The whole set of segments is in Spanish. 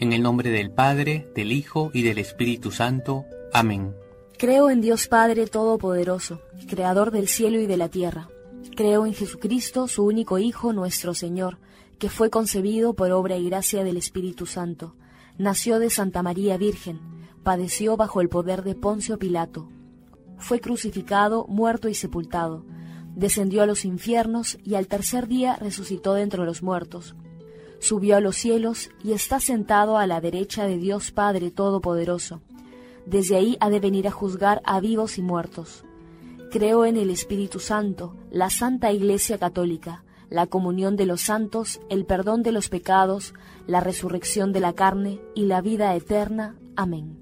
En el nombre del Padre, del Hijo y del Espíritu Santo. Amén. Creo en Dios Padre Todopoderoso, Creador del cielo y de la tierra. Creo en Jesucristo, su único Hijo, nuestro Señor, que fue concebido por obra y gracia del Espíritu Santo. Nació de Santa María Virgen, padeció bajo el poder de Poncio Pilato. Fue crucificado, muerto y sepultado. Descendió a los infiernos y al tercer día resucitó de entre los muertos. Subió a los cielos y está sentado a la derecha de Dios Padre Todopoderoso. Desde ahí ha de venir a juzgar a vivos y muertos. Creo en el Espíritu Santo, la Santa Iglesia Católica, la comunión de los santos, el perdón de los pecados, la resurrección de la carne y la vida eterna. Amén.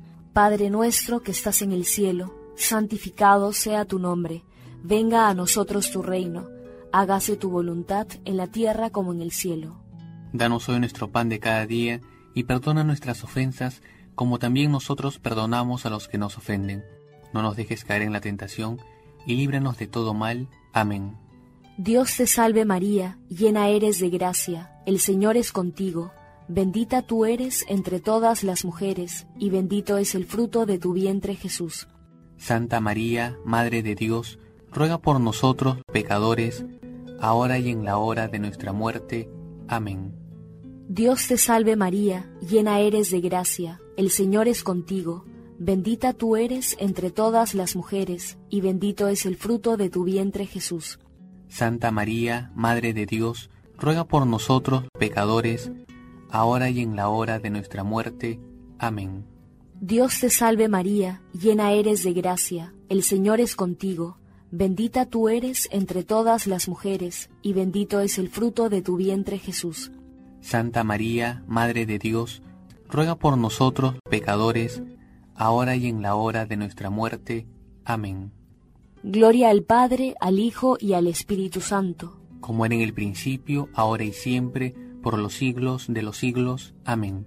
Padre nuestro que estás en el cielo, santificado sea tu nombre. Venga a nosotros tu reino. Hágase tu voluntad en la tierra como en el cielo. Danos hoy nuestro pan de cada día y perdona nuestras ofensas, como también nosotros perdonamos a los que nos ofenden. No nos dejes caer en la tentación y líbranos de todo mal. Amén. Dios te salve María, llena eres de gracia, el Señor es contigo. Bendita tú eres entre todas las mujeres, y bendito es el fruto de tu vientre Jesús. Santa María, Madre de Dios, ruega por nosotros pecadores, ahora y en la hora de nuestra muerte. Amén. Dios te salve María, llena eres de gracia, el Señor es contigo. Bendita tú eres entre todas las mujeres, y bendito es el fruto de tu vientre Jesús. Santa María, Madre de Dios, ruega por nosotros pecadores, ahora y en la hora de nuestra muerte. Amén. Dios te salve María, llena eres de gracia, el Señor es contigo. Bendita tú eres entre todas las mujeres, y bendito es el fruto de tu vientre Jesús. Santa María, Madre de Dios, ruega por nosotros pecadores, ahora y en la hora de nuestra muerte. Amén. Gloria al Padre, al Hijo y al Espíritu Santo. Como era en el principio, ahora y siempre, por los siglos de los siglos. Amén.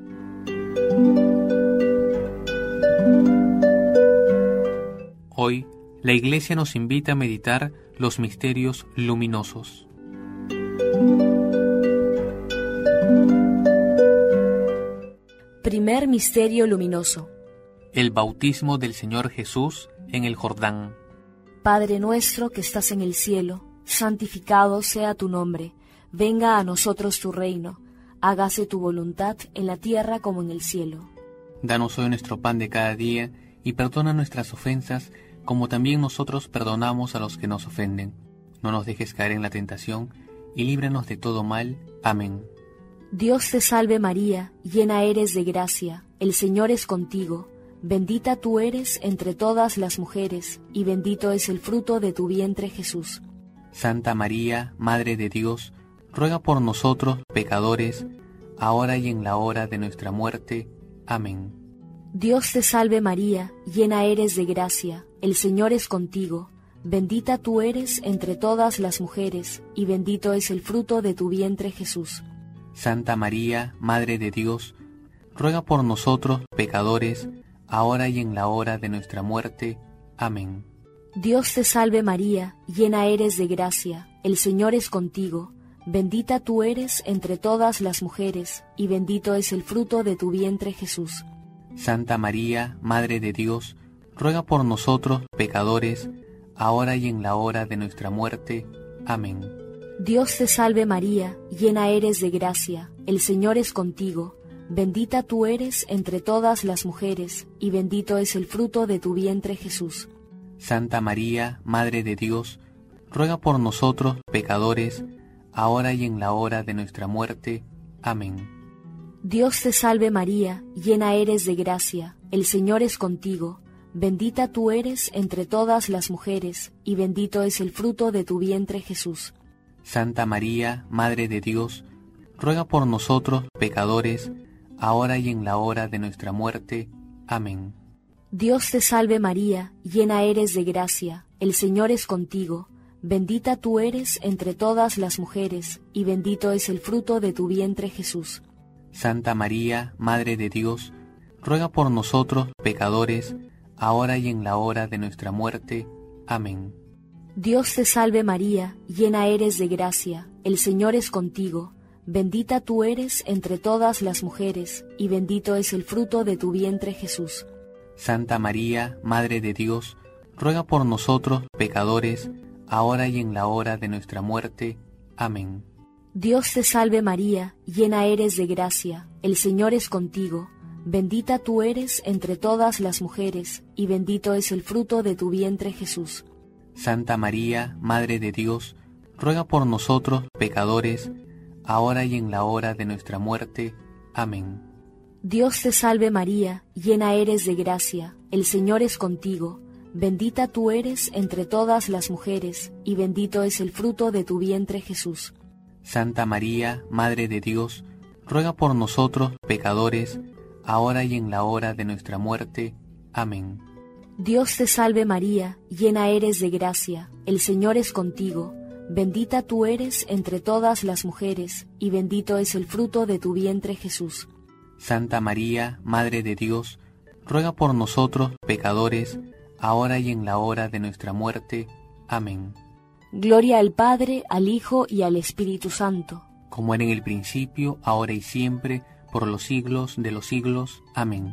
Hoy, la Iglesia nos invita a meditar los misterios luminosos. Primer misterio luminoso. El bautismo del Señor Jesús en el Jordán. Padre nuestro que estás en el cielo, santificado sea tu nombre. Venga a nosotros tu reino. Hágase tu voluntad en la tierra como en el cielo. Danos hoy nuestro pan de cada día y perdona nuestras ofensas, como también nosotros perdonamos a los que nos ofenden. No nos dejes caer en la tentación y líbranos de todo mal. Amén. Dios te salve María, llena eres de gracia, el Señor es contigo. Bendita tú eres entre todas las mujeres, y bendito es el fruto de tu vientre Jesús. Santa María, Madre de Dios, ruega por nosotros pecadores, ahora y en la hora de nuestra muerte. Amén. Dios te salve María, llena eres de gracia, el Señor es contigo. Bendita tú eres entre todas las mujeres, y bendito es el fruto de tu vientre Jesús. Santa María, Madre de Dios, ruega por nosotros pecadores, ahora y en la hora de nuestra muerte. Amén. Dios te salve María, llena eres de gracia, el Señor es contigo. Bendita tú eres entre todas las mujeres, y bendito es el fruto de tu vientre Jesús. Santa María, Madre de Dios, ruega por nosotros pecadores, ahora y en la hora de nuestra muerte. Amén. Dios te salve María, llena eres de gracia, el Señor es contigo. Bendita tú eres entre todas las mujeres, y bendito es el fruto de tu vientre Jesús. Santa María, Madre de Dios, ruega por nosotros pecadores, ahora y en la hora de nuestra muerte. Amén. Dios te salve María, llena eres de gracia, el Señor es contigo. Bendita tú eres entre todas las mujeres, y bendito es el fruto de tu vientre Jesús. Santa María, Madre de Dios, ruega por nosotros pecadores, ahora y en la hora de nuestra muerte. Amén. Dios te salve María, llena eres de gracia, el Señor es contigo. Bendita tú eres entre todas las mujeres, y bendito es el fruto de tu vientre Jesús. Santa María, Madre de Dios, ruega por nosotros pecadores, ahora y en la hora de nuestra muerte. Amén. Dios te salve María, llena eres de gracia, el Señor es contigo. bendita tú eres entre todas las mujeres, y bendito es el fruto de tu vientre Jesús. Santa María, Madre de Dios, ruega por nosotros pecadores, ahora y en la hora de nuestra muerte. Amén. Dios te salve María, llena eres de gracia, el Señor es contigo. Bendita tú eres entre todas las mujeres, y bendito es el fruto de tu vientre Jesús. Santa María, Madre de Dios, ruega por nosotros pecadores, ahora y en la hora de nuestra muerte. Amén. Dios te salve María, llena eres de gracia, el Señor es contigo. Bendita tú eres entre todas las mujeres, y bendito es el fruto de tu vientre Jesús. Santa María, Madre de Dios, ruega por nosotros pecadores, ahora y en la hora de nuestra muerte. Amén. Dios te salve María, llena eres de gracia, el Señor es contigo. Bendita tú eres entre todas las mujeres, y bendito es el fruto de tu vientre Jesús. Santa María, Madre de Dios, ruega por nosotros pecadores, ahora y en la hora de nuestra muerte. Amén. Gloria al Padre, al Hijo y al Espíritu Santo, como era en el principio, ahora y siempre, por los siglos de los siglos. Amén.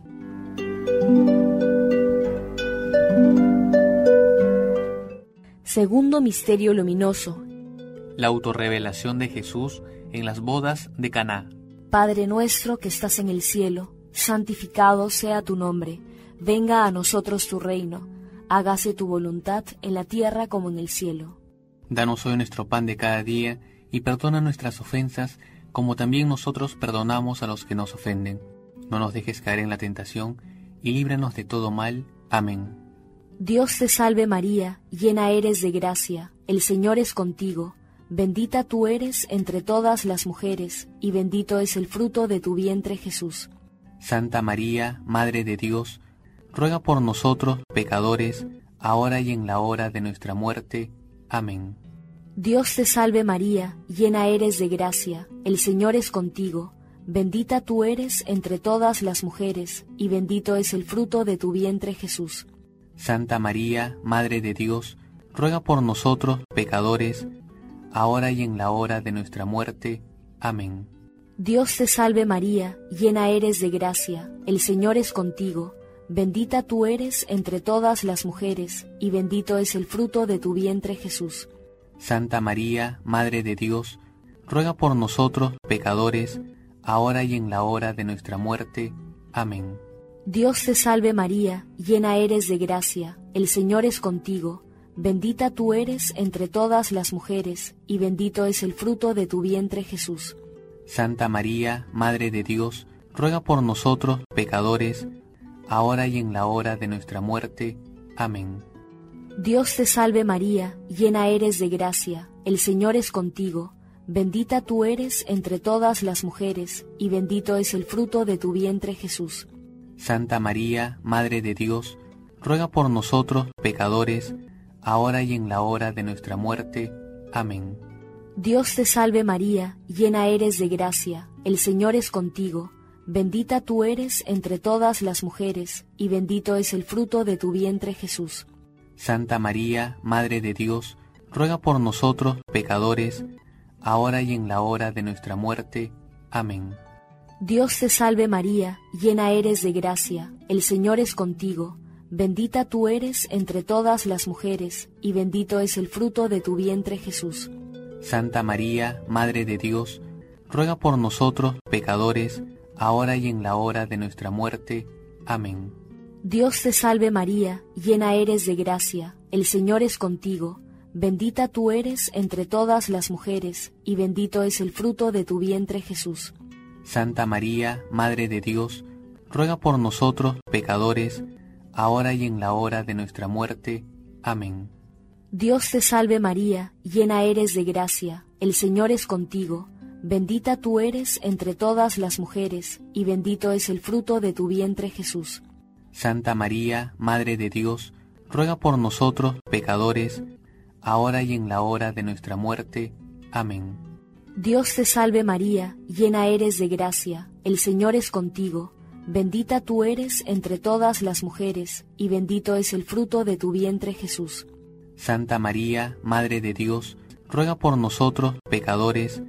Segundo misterio luminoso. La autorrevelación de Jesús en las bodas de Caná. Padre nuestro que estás en el cielo, santificado sea tu nombre. Venga a nosotros tu reino. Hágase tu voluntad en la tierra como en el cielo. Danos hoy nuestro pan de cada día, y perdona nuestras ofensas, como también nosotros perdonamos a los que nos ofenden. No nos dejes caer en la tentación, y líbranos de todo mal. Amén. Dios te salve María, llena eres de gracia, el Señor es contigo. Bendita tú eres entre todas las mujeres, y bendito es el fruto de tu vientre Jesús. Santa María, Madre de Dios, ruega por nosotros pecadores, ahora y en la hora de nuestra muerte. Amén. Dios te salve María, llena eres de gracia, el Señor es contigo. Bendita tú eres entre todas las mujeres, y bendito es el fruto de tu vientre Jesús. Santa María, Madre de Dios, ruega por nosotros pecadores, ahora y en la hora de nuestra muerte. Amén. Dios te salve María, llena eres de gracia, el Señor es contigo. Bendita tú eres entre todas las mujeres, y bendito es el fruto de tu vientre Jesús. Santa María, Madre de Dios, ruega por nosotros pecadores, ahora y en la hora de nuestra muerte. Amén. Dios te salve María, llena eres de gracia, el Señor es contigo. Bendita tú eres entre todas las mujeres, y bendito es el fruto de tu vientre Jesús. Santa María, Madre de Dios, ruega por nosotros pecadores, ahora y en la hora de nuestra muerte. Amén. Dios te salve María, llena eres de gracia, el Señor es contigo. Bendita tú eres entre todas las mujeres, y bendito es el fruto de tu vientre Jesús. Santa María, Madre de Dios, ruega por nosotros pecadores, ahora y en la hora de nuestra muerte. Amén. Dios te salve María, llena eres de gracia, el Señor es contigo. Bendita tú eres entre todas las mujeres, y bendito es el fruto de tu vientre Jesús. Santa María, Madre de Dios, ruega por nosotros pecadores, ahora y en la hora de nuestra muerte. Amén. Dios te salve María, llena eres de gracia, el Señor es contigo. Bendita tú eres entre todas las mujeres, y bendito es el fruto de tu vientre Jesús. Santa María, Madre de Dios, ruega por nosotros pecadores, ahora y en la hora de nuestra muerte. Amén. Dios te salve María, llena eres de gracia, el Señor es contigo. Bendita tú eres entre todas las mujeres, y bendito es el fruto de tu vientre Jesús. Santa María, Madre de Dios, ruega por nosotros pecadores, ahora y en la hora de nuestra muerte. Amén. Dios te salve María, llena eres de gracia, el Señor es contigo. Bendita tú eres entre todas las mujeres, y bendito es el fruto de tu vientre Jesús. Santa María, Madre de Dios, ruega por nosotros pecadores, ahora y en la hora de nuestra muerte. Amén. Dios te salve María, llena eres de gracia, el Señor es contigo. Bendita tú eres entre todas las mujeres, y bendito es el fruto de tu vientre Jesús. Santa María, Madre de Dios, ruega por nosotros pecadores,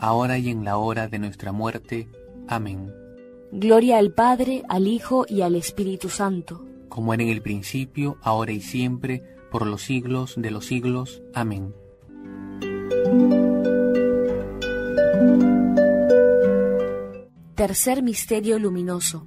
ahora y en la hora de nuestra muerte. Amén. Gloria al Padre, al Hijo y al Espíritu Santo, como era en el principio, ahora y siempre, por los siglos de los siglos. Amén. Tercer misterio luminoso.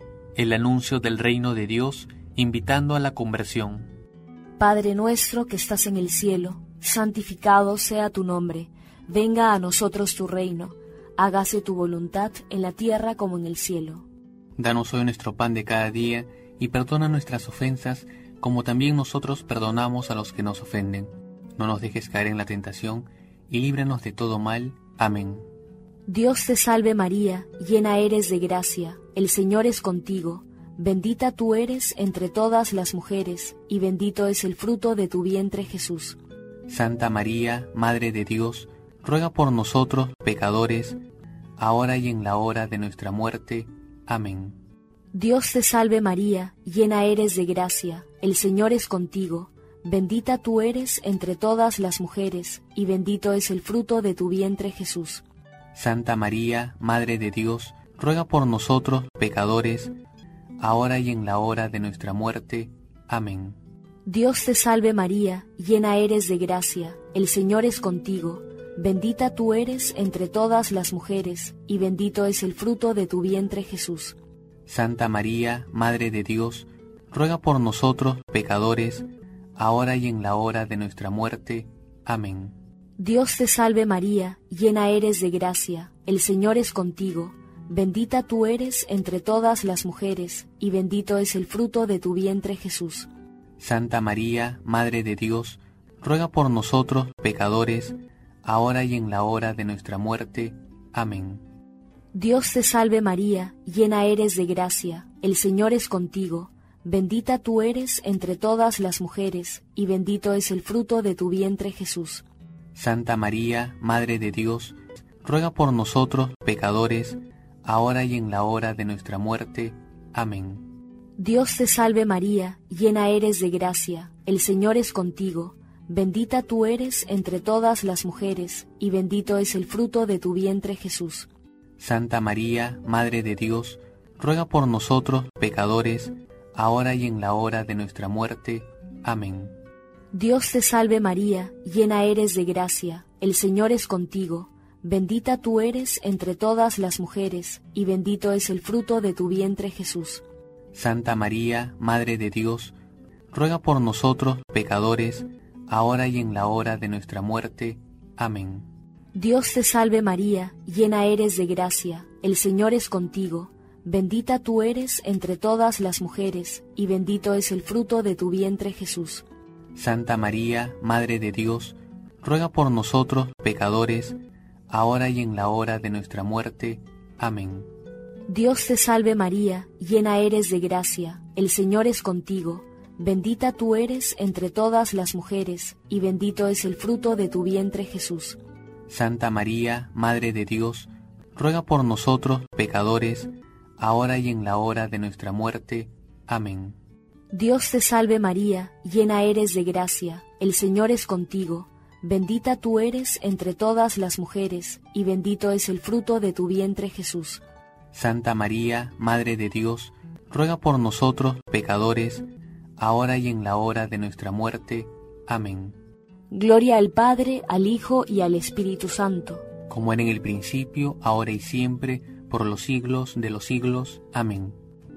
El anuncio del reino de Dios, invitando a la conversión. Padre nuestro que estás en el cielo, santificado sea tu nombre. Venga a nosotros tu reino. Hágase tu voluntad en la tierra como en el cielo. Danos hoy nuestro pan de cada día, y perdona nuestras ofensas, como también nosotros perdonamos a los que nos ofenden. No nos dejes caer en la tentación, y líbranos de todo mal. Amén. Dios te salve María, llena eres de gracia, el Señor es contigo. Bendita tú eres entre todas las mujeres, y bendito es el fruto de tu vientre Jesús. Santa María, Madre de Dios, ruega por nosotros pecadores, ahora y en la hora de nuestra muerte. Amén. Dios te salve María, llena eres de gracia, el Señor es contigo. Bendita tú eres entre todas las mujeres, y bendito es el fruto de tu vientre Jesús. Santa María, Madre de Dios, ruega por nosotros pecadores, ahora y en la hora de nuestra muerte. Amén. Dios te salve María, llena eres de gracia, el Señor es contigo. Bendita tú eres entre todas las mujeres, y bendito es el fruto de tu vientre Jesús. Santa María, Madre de Dios, ruega por nosotros pecadores, ahora y en la hora de nuestra muerte. Amén. Dios te salve María, llena eres de gracia, el Señor es contigo. Bendita tú eres entre todas las mujeres, y bendito es el fruto de tu vientre Jesús. Santa María, Madre de Dios, ruega por nosotros pecadores, ahora y en la hora de nuestra muerte. Amén. Dios te salve María, llena eres de gracia, el Señor es contigo. Bendita tú eres entre todas las mujeres, y bendito es el fruto de tu vientre Jesús. Santa María, Madre de Dios, ruega por nosotros pecadores, ahora y en la hora de nuestra muerte. Amén. Dios te salve María, llena eres de gracia, el Señor es contigo. Bendita tú eres entre todas las mujeres, y bendito es el fruto de tu vientre Jesús. Santa María, Madre de Dios, ruega por nosotros pecadores, ahora y en la hora de nuestra muerte. Amén. Dios te salve María, llena eres de gracia, el Señor es contigo. Bendita tú eres entre todas las mujeres, y bendito es el fruto de tu vientre Jesús. Santa María, Madre de Dios, ruega por nosotros pecadores, ahora y en la hora de nuestra muerte. Amén. Dios te salve María, llena eres de gracia, el Señor es contigo. Bendita tú eres entre todas las mujeres, y bendito es el fruto de tu vientre Jesús. Santa María, Madre de Dios, ruega por nosotros pecadores, ahora y en la hora de nuestra muerte. Amén. Dios te salve María, llena eres de gracia, el Señor es contigo. Bendita tú eres entre todas las mujeres, y bendito es el fruto de tu vientre Jesús. Santa María, Madre de Dios, ruega por nosotros pecadores, ahora y en la hora de nuestra muerte. Amén. Dios te salve María, llena eres de gracia, el Señor es contigo. Bendita tú eres entre todas las mujeres, y bendito es el fruto de tu vientre Jesús. Santa María, Madre de Dios, ruega por nosotros pecadores, ahora y en la hora de nuestra muerte. Amén. Gloria al Padre, al Hijo y al Espíritu Santo, como era en el principio, ahora y siempre, por los siglos de los siglos. Amén.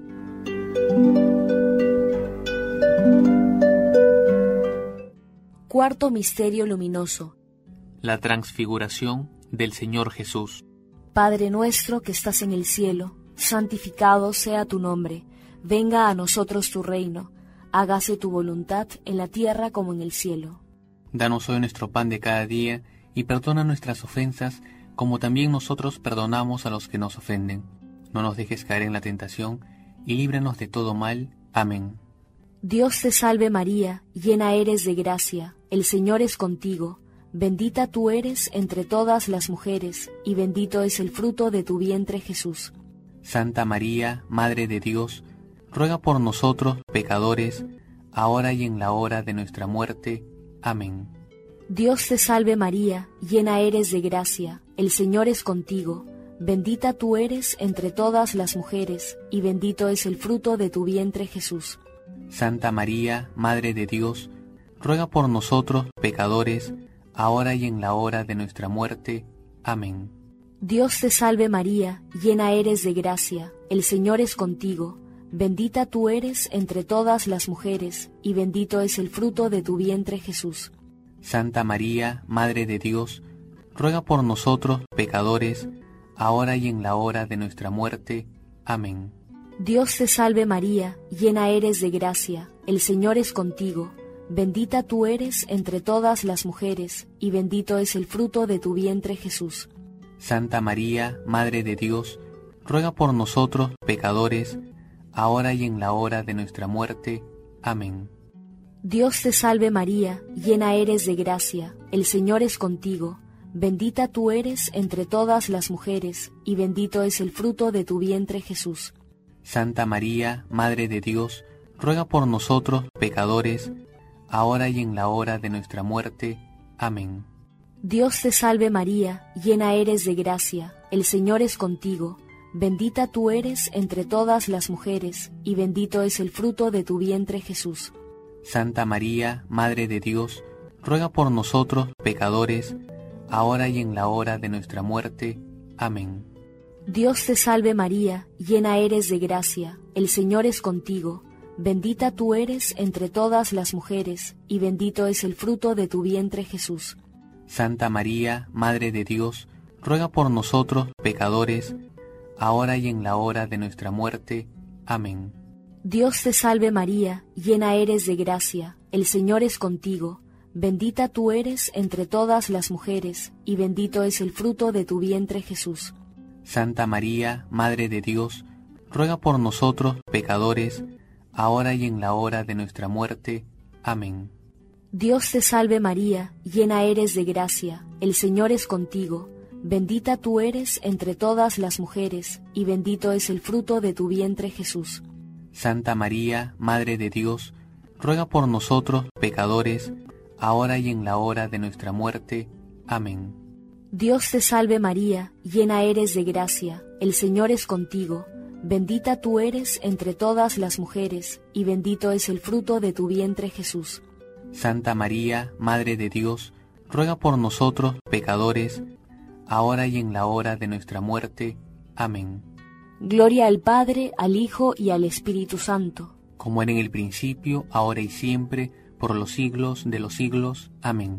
Cuarto misterio luminoso. La transfiguración del Señor Jesús. Padre nuestro que estás en el cielo, santificado sea tu nombre. Venga a nosotros tu reino. Hágase tu voluntad en la tierra como en el cielo. Danos hoy nuestro pan de cada día, y perdona nuestras ofensas, como también nosotros perdonamos a los que nos ofenden. No nos dejes caer en la tentación, y líbranos de todo mal. Amén. Dios te salve María, llena eres de gracia, el Señor es contigo. Bendita tú eres entre todas las mujeres, y bendito es el fruto de tu vientre Jesús. Santa María, Madre de Dios, ruega por nosotros pecadores, ahora y en la hora de nuestra muerte. Amén. Dios te salve María, llena eres de gracia, el Señor es contigo. Bendita tú eres entre todas las mujeres, y bendito es el fruto de tu vientre Jesús. Santa María, Madre de Dios, ruega por nosotros pecadores, ahora y en la hora de nuestra muerte. Amén. Dios te salve María, llena eres de gracia, el Señor es contigo. Bendita tú eres entre todas las mujeres, y bendito es el fruto de tu vientre Jesús. Santa María, Madre de Dios, ruega por nosotros pecadores, ahora y en la hora de nuestra muerte. Amén. Dios te salve María, llena eres de gracia, el Señor es contigo. Bendita tú eres entre todas las mujeres, y bendito es el fruto de tu vientre Jesús. Santa María, Madre de Dios, ruega por nosotros pecadores, ahora y en la hora de nuestra muerte. Amén. Dios te salve María, llena eres de gracia, el Señor es contigo. Bendita tú eres entre todas las mujeres, y bendito es el fruto de tu vientre Jesús. Santa María, Madre de Dios, ruega por nosotros pecadores, ahora y en la hora de nuestra muerte. Amén. Dios te salve María, llena eres de gracia, el Señor es contigo. Bendita tú eres entre todas las mujeres, y bendito es el fruto de tu vientre Jesús. Santa María, Madre de Dios, ruega por nosotros pecadores, ahora y en la hora de nuestra muerte. Amén. Dios te salve María, llena eres de gracia, el Señor es contigo. Bendita tú eres entre todas las mujeres, y bendito es el fruto de tu vientre Jesús. Santa María, Madre de Dios, ruega por nosotros pecadores, ahora y en la hora de nuestra muerte. Amén. Dios te salve María, llena eres de gracia, el Señor es contigo. Bendita tú eres entre todas las mujeres, y bendito es el fruto de tu vientre Jesús. Santa María, Madre de Dios, ruega por nosotros pecadores, ahora y en la hora de nuestra muerte. Amén. Dios te salve María, llena eres de gracia, el Señor es contigo. Bendita tú eres entre todas las mujeres, y bendito es el fruto de tu vientre Jesús. Santa María, Madre de Dios, ruega por nosotros pecadores, ahora y en la hora de nuestra muerte. Amén. Dios te salve María, llena eres de gracia, el Señor es contigo. Bendita tú eres entre todas las mujeres, y bendito es el fruto de tu vientre Jesús. Santa María, Madre de Dios, ruega por nosotros pecadores, ahora y en la hora de nuestra muerte. Amén. Gloria al Padre, al Hijo y al Espíritu Santo. Como era en el principio, ahora y siempre, por los siglos de los siglos. Amén.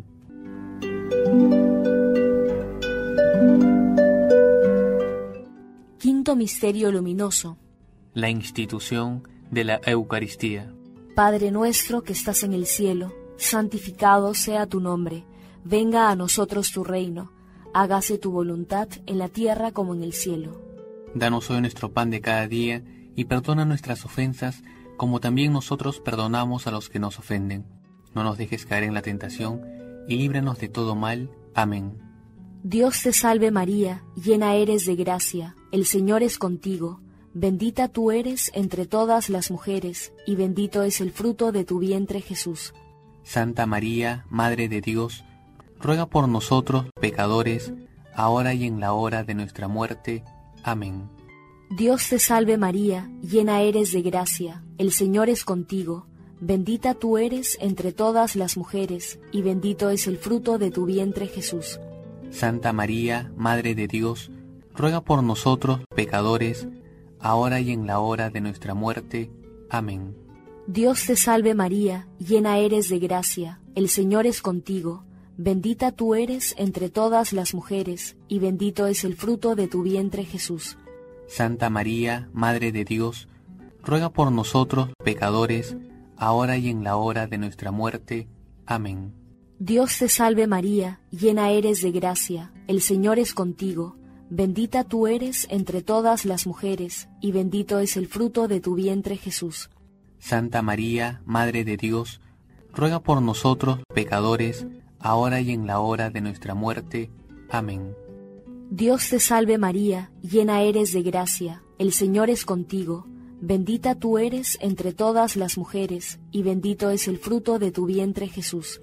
Quinto misterio luminoso. La institución de la Eucaristía. Padre nuestro que estás en el cielo, santificado sea tu nombre. Venga a nosotros tu reino. Hágase tu voluntad en la tierra como en el cielo. Danos hoy nuestro pan de cada día, y perdona nuestras ofensas, como también nosotros perdonamos a los que nos ofenden. No nos dejes caer en la tentación, y líbranos de todo mal. Amén. Dios te salve María, llena eres de gracia, el Señor es contigo. Bendita tú eres entre todas las mujeres, y bendito es el fruto de tu vientre Jesús. Santa María, Madre de Dios, ruega por nosotros pecadores, ahora y en la hora de nuestra muerte. Amén. Dios te salve María, llena eres de gracia, el Señor es contigo. Bendita tú eres entre todas las mujeres, y bendito es el fruto de tu vientre Jesús. Santa María, Madre de Dios, ruega por nosotros pecadores, ahora y en la hora de nuestra muerte. Amén. Dios te salve María, llena eres de gracia, el Señor es contigo. Bendita tú eres entre todas las mujeres, y bendito es el fruto de tu vientre Jesús. Santa María, Madre de Dios, ruega por nosotros pecadores, ahora y en la hora de nuestra muerte. Amén. Dios te salve María, llena eres de gracia, el Señor es contigo. Bendita tú eres entre todas las mujeres, y bendito es el fruto de tu vientre Jesús. Santa María, Madre de Dios, ruega por nosotros pecadores, ahora y en la hora de nuestra muerte. Amén. Dios te salve María, llena eres de gracia, el Señor es contigo. Bendita tú eres entre todas las mujeres, y bendito es el fruto de tu vientre Jesús.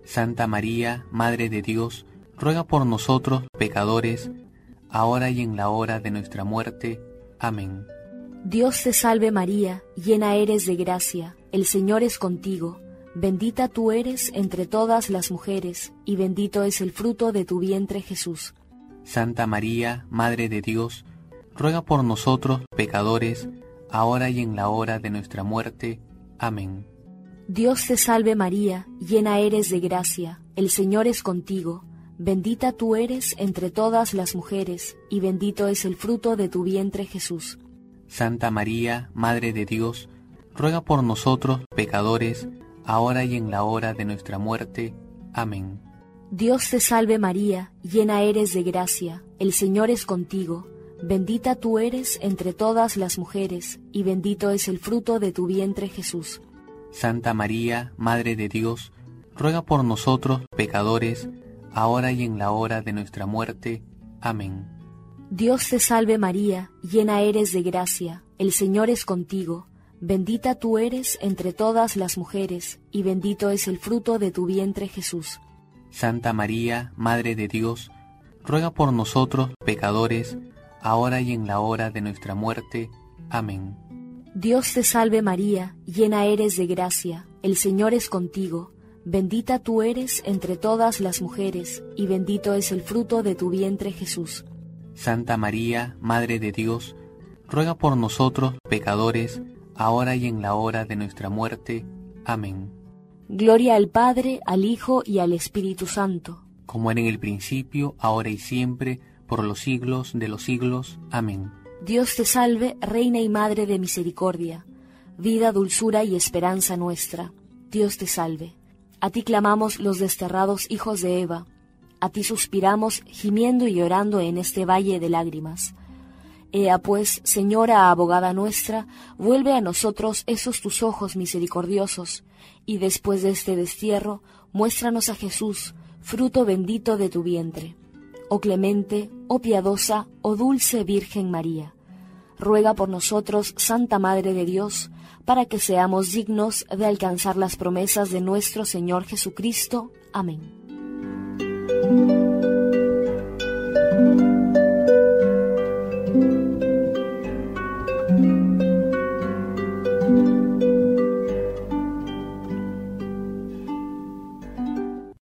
Santa María, Madre de Dios, ruega por nosotros pecadores, ahora y en la hora de nuestra muerte. Amén. Dios te salve María, llena eres de gracia, el Señor es contigo. Bendita tú eres entre todas las mujeres, y bendito es el fruto de tu vientre Jesús. Santa María, Madre de Dios, ruega por nosotros pecadores, ahora y en la hora de nuestra muerte. Amén. Dios te salve María, llena eres de gracia, el Señor es contigo. Bendita tú eres entre todas las mujeres, y bendito es el fruto de tu vientre Jesús. Santa María, Madre de Dios, ruega por nosotros pecadores, ahora y en la hora de nuestra muerte. Amén. Dios te salve María, llena eres de gracia, el Señor es contigo. Bendita tú eres entre todas las mujeres, y bendito es el fruto de tu vientre Jesús. Santa María, Madre de Dios, ruega por nosotros pecadores, ahora y en la hora de nuestra muerte. Amén. Dios te salve María, llena eres de gracia, el Señor es contigo. Bendita tú eres entre todas las mujeres, y bendito es el fruto de tu vientre Jesús. Santa María, Madre de Dios, ruega por nosotros pecadores, ahora y en la hora de nuestra muerte. Amén. Dios te salve María, llena eres de gracia, el Señor es contigo. Bendita tú eres entre todas las mujeres, y bendito es el fruto de tu vientre Jesús. Santa María, Madre de Dios, ruega por nosotros pecadores, ahora y en la hora de nuestra muerte. Amén. Gloria al Padre, al Hijo y al Espíritu Santo, como era en el principio, ahora y siempre, por los siglos de los siglos. Amén. Dios te salve, Reina y Madre de misericordia, vida, dulzura y esperanza nuestra. Dios te salve. A ti clamamos los desterrados hijos de Eva, a ti suspiramos, gimiendo y llorando en este valle de lágrimas. Ea pues, Señora abogada nuestra, vuelve a nosotros esos tus ojos misericordiosos, y después de este destierro, muéstranos a Jesús, fruto bendito de tu vientre. Oh clemente, oh piadosa, oh dulce Virgen María, ruega por nosotros, Santa Madre de Dios, para que seamos dignos de alcanzar las promesas de nuestro Señor Jesucristo. Amén.